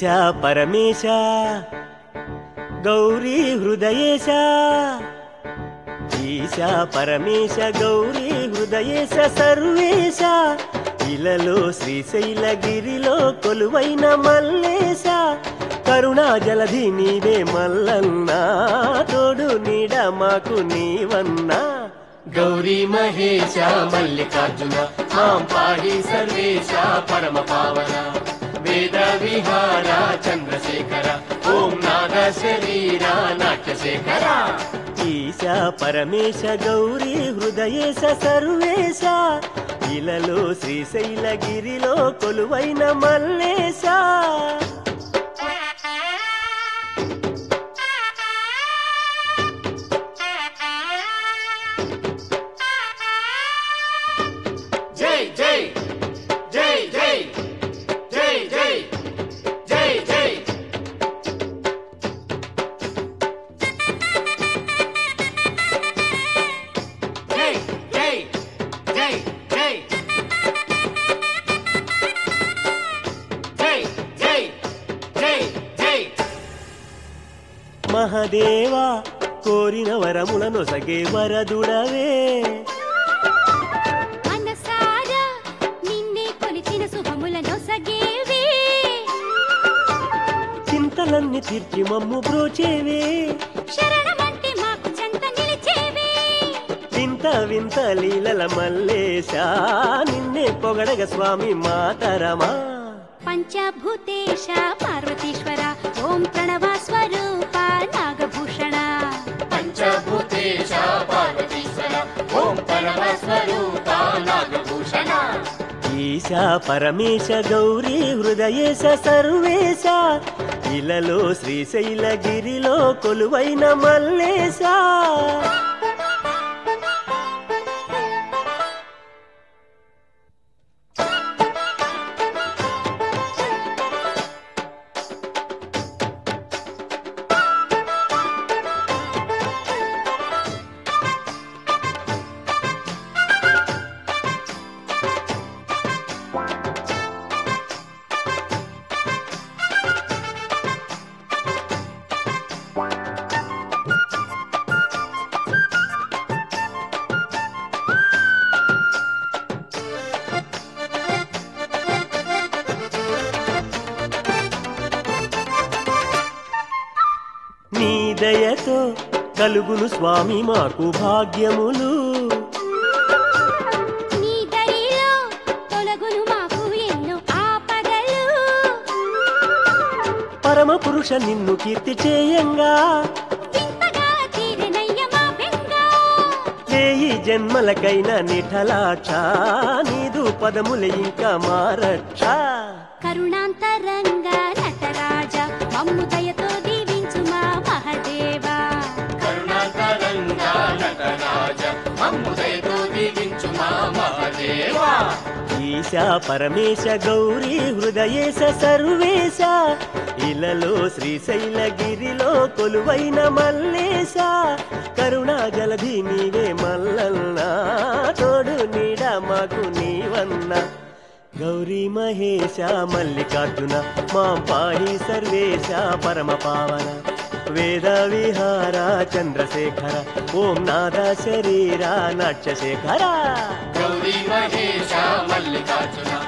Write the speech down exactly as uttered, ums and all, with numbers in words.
ఈశా పరమేశ గౌరీ హృదయేశ ఈశా పరమేశ గౌరీ హృదయేశ సర్వేశ ఇలలో శ్రీశైలగిరిలో కొలువైన మల్లేశ కరుణా జలధి నీవే మల్లన్నా తోడు నీడ మాకు నీవన్నా గౌరీ మహేశ మల్లికార్జున మాం పాహి సర్వేశ పరమ పావన వేద విహార చంద్రశేఖర ఓం నాద శరీర నాట్యశేఖర ఈశా పరమేశ గౌరీ హృదయేశ సర్వేశ ఇలలో శ్రీశైలగిరిలో కొలువైన మల్లేశ జై జై జై జై జై జై జై జై జై జై జై జై జై జై జై జై మహదేవా కోరిన వరములను సగే వరదుడవే మనసారా నిన్నే కొలిచిన శుభములను సగేవే చింతలన్నీ తీర్చి మమ్ము బ్రోచేవే శరణమంటే మాకు చెంత నిలిచేవే వింత వింత లీలల మల్లేశ నిన్నే పొగడగ స్వామి మాతరమా పంచభూతేశ పార్వతీశ్వర ఓం ప్రణవ స్వరూప నాగభూషణ పంచభూతేశ పార్వతీశ్వర ఓం పరమ స్వరూప నాగభూషణ ఈశా పరమేశ గౌరీ హృదయేశ సర్వేశ ఇలలో శ్రీశైలగిరిలో కొలువైన మల్లేశ నీ దయతో కలుగును స్వామి మాకు భాగ్యములు నీ దరిలో తొలగును మాకు ఎన్నో ఆపదలు పరమ పురుష నిన్ను కీర్తి చేయంగా వింతగా తీరెనయ్య మా బెంగ వేయి జన్మలకైనా నిఠలాక్ష నీదు పదముల ఇంకా మారక్ష కరుణాంతరంగా నటరాజ మమ్ము దయతో దీవించు మా మహదేవా కరుణాకరంగా నటరాజ మమ్ముదయతో దీవించు మా మహదేవా ఈశా పరమేశ గౌరీ హృదయేశ సర్వేశ ఇలలో శ్రీశైలగిరిలో కొలువైన మల్లేశ కరుణా జలధి నీవే మల్లన్నా తోడు నీడ మాకు నీవన్నా గౌరీ మహేశ మల్లికార్జున మాం పాహి సర్వేశ పరమ పావన వేద విహార చంద్రశేఖర ఓం నాద శరీర నాట్యశేఖర గౌరీ మహేశ మల్లికార్జున